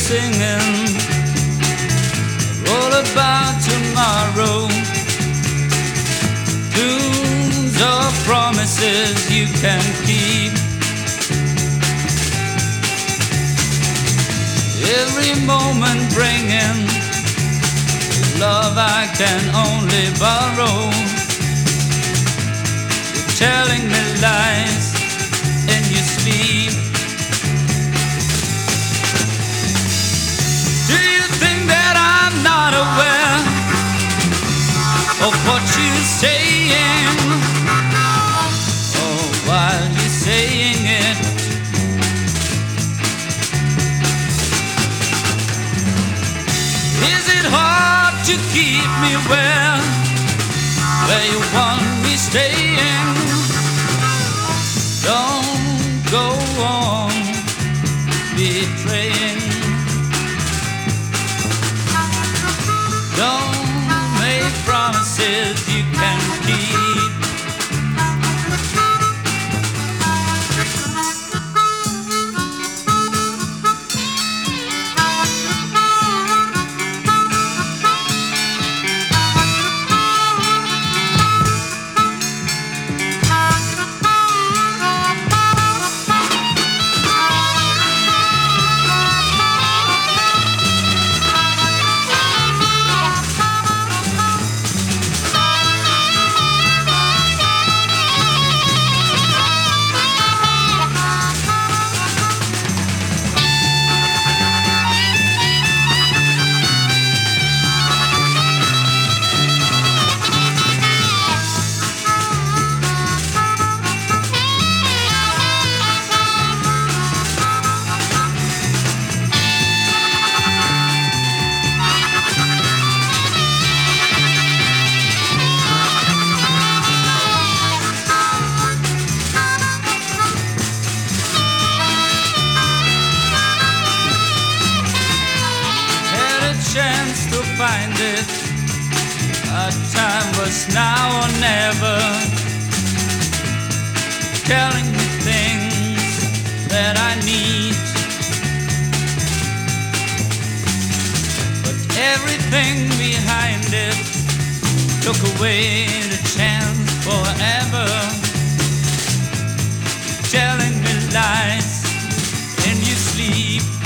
singing all about tomorrow, tunes of promises you can keep. Every moment bringing love I can only borrow. You're telling me lies in your sleep. Do you think that I'm not aware of what you're saying? Oh, while you're saying it, is it hard to keep me where you want me staying? Don't go on betraying. Don't make promises you can keep. Chance to find it, our time was now or never. Telling me things that I need, but everything behind it took away the chance forever. Telling me lies in your sleep.